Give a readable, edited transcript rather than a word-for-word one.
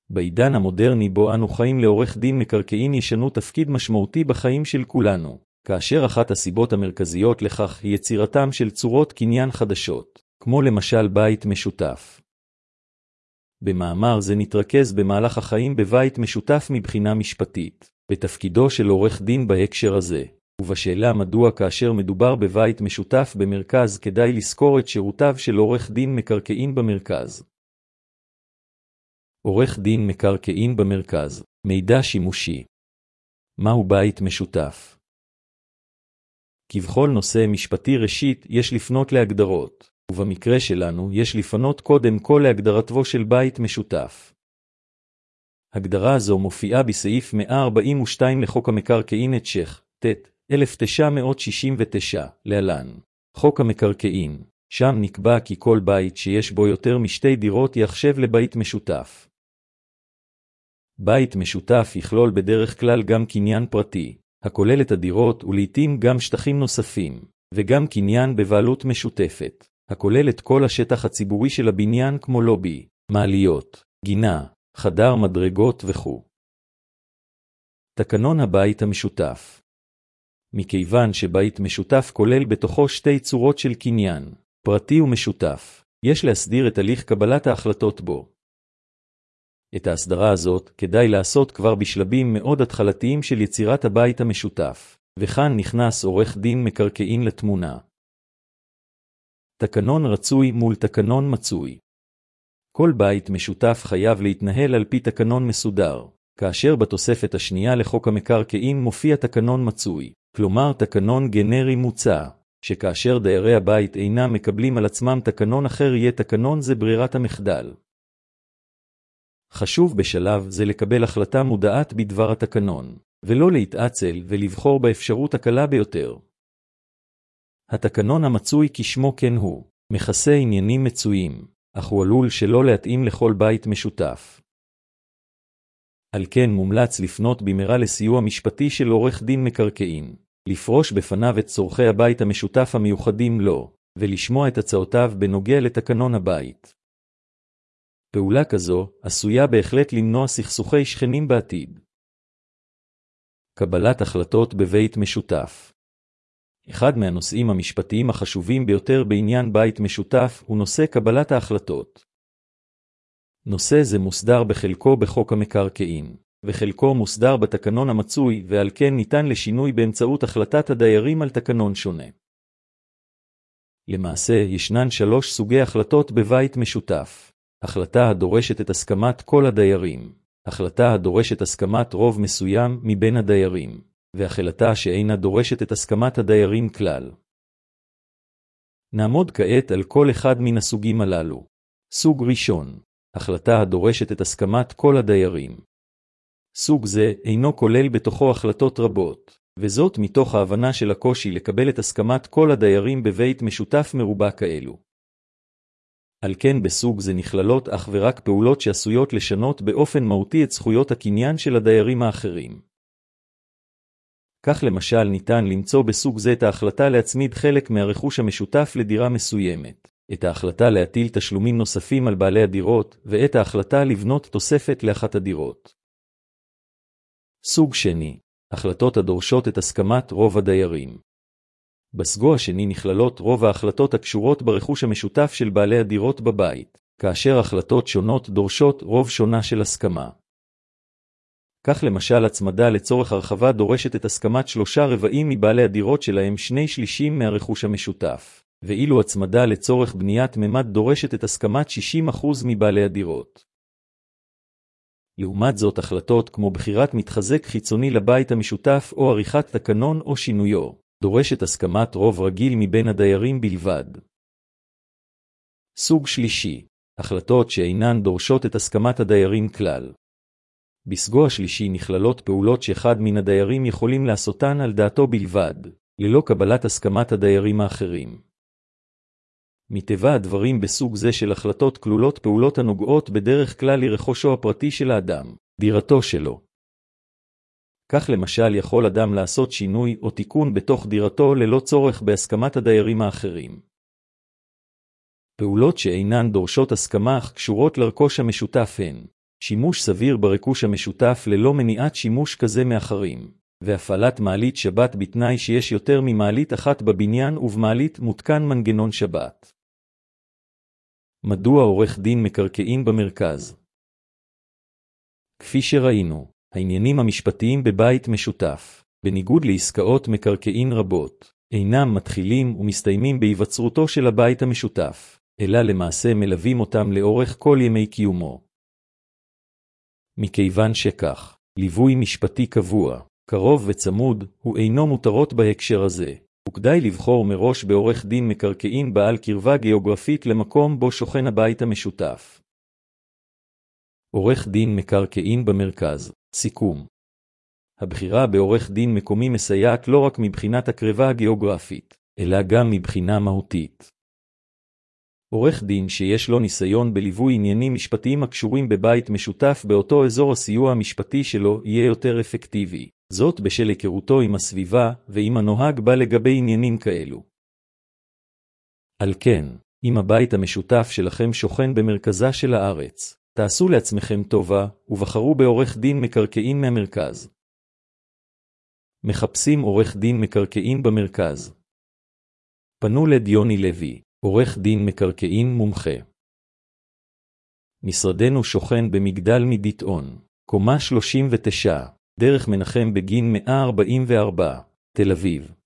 בעידן המודרני בו אנו חיים לעורך דין מקרקעין ישנו תפקיד משמעותי בחיים של כולנו, כאשר אחת הסיבות המרכזיות לכך היא יצירתם של צורות קניין חדשות, כמו למשל בית משותף. במאמר זה נתרכז במהלך החיים בבית משותף מבחינה משפטית, בתפקידו של עורך דין בהקשר הזה, ובשאלה מדוע כאשר מדובר בבית משותף במרכז כדאי לזכור את שירותיו של עורך דין מקרקעין במרכז. עורך דין מקרקעין במרכז, מידע שימושי. מהו בית משותף? כבכל נושא משפטי ראשית יש לפנות להגדרות, ובמקרה שלנו יש לפנות קודם כל להגדרתו של בית משותף. הגדרה זו מופיעה בסעיף 142 לחוק המקרקעין את שך, ט. 1969, להלן. חוק המקרקעין, שם נקבע כי כל בית שיש בו יותר משתי דירות יחשב לבית משותף. בית משותף יכלול בדרך כלל גם קניין פרטי, הכולל את הדירות ולעיתים גם שטחים נוספים, וגם קניין בבעלות משותפת, הכולל את כל השטח הציבורי של הבניין כמו לובי, מעליות, גינה, חדר מדרגות וכו'. תקנון הבית המשותף. מכיוון שבית משותף כולל בתוכו שתי צורות של קניין, פרטי ומשותף, יש להסדיר את הליך קבלת ההחלטות בו. את ההסדרה הזאת כדאי לעשות כבר בשלבים מאוד התחלתיים של יצירת הבית המשותף, וכאן נכנס עורך דין מקרקעין לתמונה. תקנון רצוי מול תקנון מצוי. כל בית משותף חייב להתנהל על פי תקנון מסודר, כאשר בתוספת השנייה לחוק המקרקעין מופיע תקנון מצוי, כלומר תקנון גנרי מוצע, שכאשר דיירי הבית אינם מקבלים על עצמם תקנון אחר יהיה תקנון זה ברירת המחדל. חשוב בשלב זה לקבל החלטה מודעת בדבר התקנון, ולא להתעצל ולבחור באפשרות הקלה ביותר. התקנון המצוי כשמו כן הוא, מכסה עניינים מצויים, אך הוא עלול שלא להתאים לכל בית משותף. על כן מומלץ לפנות במהרה לסיוע משפטי של עורך דין מקרקעין, לפרוש בפניו את צורכי הבית המשותף המיוחדים לו, ולשמוע את הצעותיו בנוגע לתקנון הבית. פעולה כזו עשויה בהחלט למנוע סכסוכי שכנים בעתיד. קבלת החלטות בבית משותף. אחד מהנושאים המשפטיים החשובים ביותר בעניין בית משותף הוא נושא קבלת ההחלטות. נושא זה מוסדר בחלקו בחוק המקרקעין, וחלקו מוסדר בתקנון המצוי, ועל כן ניתן לשינוי באמצעות החלטת הדיירים על תקנון שונה. למעשה ישנן 3 סוגי החלטות בבית משותף. החלטה הדורשת את הסכמת כל הדיירים, החלטה הדורשת הסכמת רוב מסוים מבין הדיירים, והחלטה שאינה דורשת את הסכמת הדיירים כלל. נעמוד כעת על כל אחד מן הסוגים הללו. סוג ראשון, החלטה הדורשת את הסכמת כל הדיירים. סוג זה אינו כולל בתוכו החלטות רבות, וזאת מתוך ההבנה של הקושי לקבל את הסכמת כל הדיירים בבית משותף מרובע כאלו. על כן בסוג זה נכללות אך ורק פעולות שעשויות לשנות באופן מהותי את זכויות הקניין של הדיירים האחרים. כך למשל ניתן למצוא בסוג זה את ההחלטה להצמיד חלק מהרכוש המשותף לדירה מסוימת, את ההחלטה להטיל תשלומים נוספים על בעלי הדירות, ואת ההחלטה לבנות תוספת לאחת הדירות. סוג שני, החלטות הדורשות את הסכמת רוב הדיירים. בסוגו השני נכללות רוב ההחלטות הקשורות ברכוש המשותף של בעלי הדירות בבית, כאשר החלטות שונות דורשות רוב שונה של הסכמה. כך למשל הצמדה לצורך הרחבה דורשת את הסכמת 3/4 מבעלי הדירות שלהם 2/3 מהרכוש המשותף, ואילו הצמדה לצורך בניית ממד דורשת את הסכמת 60% מבעלי הדירות. לעומת זאת החלטות כמו בחירת מתחזק חיצוני לבית המשותף או עריכת תקנון או שינויו, דורשת הסכמת רוב רגיל מבין הדיירים בלבד. סוג שלישי, החלטות שאינן דורשות את הסכמת הדיירים כלל. בסוגו השלישי נכללות פעולות שאחד מן הדיירים יכולים לעשותן על דעתו בלבד, ללא קבלת הסכמת הדיירים האחרים. מטבע הדברים בסוג זה של החלטות כלולות פעולות הנוגעות בדרך כלל לרכושו הפרטי של האדם, דירתו שלו. כך למשל יכול אדם לעשות שינוי או תיקון בתוך דירתו ללא צורך בהסכמת הדיירים האחרים. פעולות שאינן דורשות הסכמה אך קשורות לרכוש המשותף הן שימוש סביר ברכוש המשותף ללא מניעת שימוש כזה מאחרים, והפעלת מעלית שבת בתנאי שיש יותר ממעלית אחת בבניין ובמעלית מותקן מנגנון שבת. מדוע עורך דין מקרקעין במרכז? כפי שראינו, העניינים המשפטיים בבית משותף, בניגוד לעסקאות מקרקעין רבות, אינם מתחילים ומסתיימים בהיווצרותו של הבית המשותף, אלא למעשה מלווים אותם לאורך כל ימי קיומו. מכיוון שכך, ליווי משפטי קבוע, קרוב וצמוד, הוא אינו מותרות בהקשר הזה, וכדאי לבחור מראש בעורך דין מקרקעין בעל קרבה גיאוגרפית למקום בו שוכן הבית המשותף. עורך דין מקרקעין במרכז. סיכום. הבחירה בעורך דין מקומי מסייעת לא רק מבחינת הקרבה הגיאוגרפית, אלא גם מבחינה מהותית. עורך דין שיש לו ניסיון בליווי עניינים משפטיים הקשורים בבית משותף באותו אזור הסיוע המשפטי שלו יהיה יותר אפקטיבי, זאת בשל היכרותו עם הסביבה ועם הנוהג בה לגבי עניינים כאלו. על כן, אם הבית המשותף שלכם שוכן במרכזה של הארץ, תעשו לעצמכם טובה ובחרו בעורך דין מקרקעין מהמרכז. מחפשים עורך דין מקרקעין במרכז. פנו לדיוני לוי, עורך דין מקרקעין מומחה. משרדנו שוכן במגדל מדיטאון, קומה 39, דרך מנחם בגין 144, תל אביב.